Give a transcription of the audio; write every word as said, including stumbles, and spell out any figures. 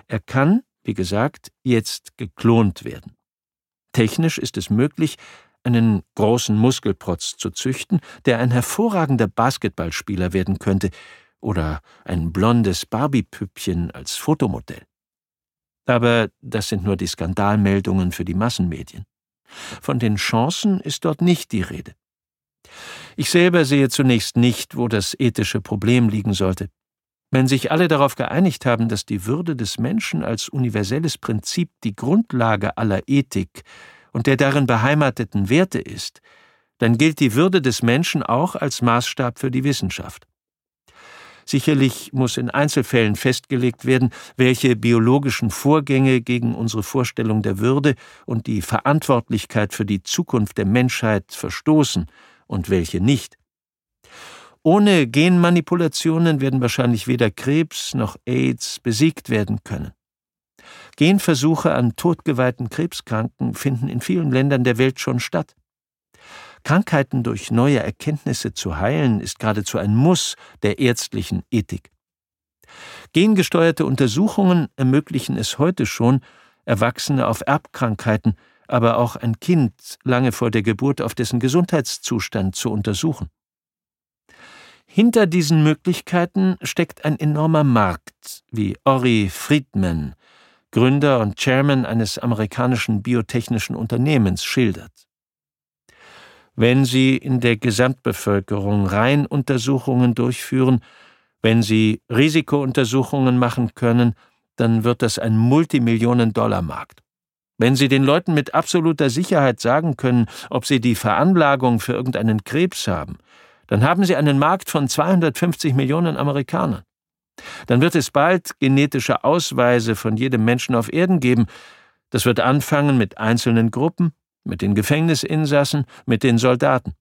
Er kann, wie gesagt, jetzt geklont werden. Technisch ist es möglich, einen großen Muskelprotz zu züchten, der ein hervorragender Basketballspieler werden könnte, oder ein blondes Barbie-Püppchen als Fotomodell. Aber das sind nur die Skandalmeldungen für die Massenmedien. Von den Chancen ist dort nicht die Rede. Ich selber sehe zunächst nicht, wo das ethische Problem liegen sollte. Wenn sich alle darauf geeinigt haben, dass die Würde des Menschen als universelles Prinzip die Grundlage aller Ethik und der darin beheimateten Werte ist, dann gilt die Würde des Menschen auch als Maßstab für die Wissenschaft. Sicherlich muss in Einzelfällen festgelegt werden, welche biologischen Vorgänge gegen unsere Vorstellung der Würde und die Verantwortlichkeit für die Zukunft der Menschheit verstoßen und welche nicht. Ohne Genmanipulationen werden wahrscheinlich weder Krebs noch AIDS besiegt werden können. Genversuche an totgeweihten Krebskranken finden in vielen Ländern der Welt schon statt. Krankheiten durch neue Erkenntnisse zu heilen, ist geradezu ein Muss der ärztlichen Ethik. Gengesteuerte Untersuchungen ermöglichen es heute schon, Erwachsene auf Erbkrankheiten, aber auch ein Kind lange vor der Geburt auf dessen Gesundheitszustand zu untersuchen. Hinter diesen Möglichkeiten steckt ein enormer Markt, wie Ori Friedman, Gründer und Chairman eines amerikanischen biotechnischen Unternehmens, schildert. Wenn Sie in der Gesamtbevölkerung Reihenuntersuchungen durchführen, wenn Sie Risikountersuchungen machen können, dann wird das ein Multimillionen-Dollar-Markt. Wenn Sie den Leuten mit absoluter Sicherheit sagen können, ob sie die Veranlagung für irgendeinen Krebs haben, dann haben Sie einen Markt von zweihundertfünfzig Millionen Amerikanern. Dann wird es bald genetische Ausweise von jedem Menschen auf Erden geben. Das wird anfangen mit einzelnen Gruppen, mit den Gefängnisinsassen, mit den Soldaten.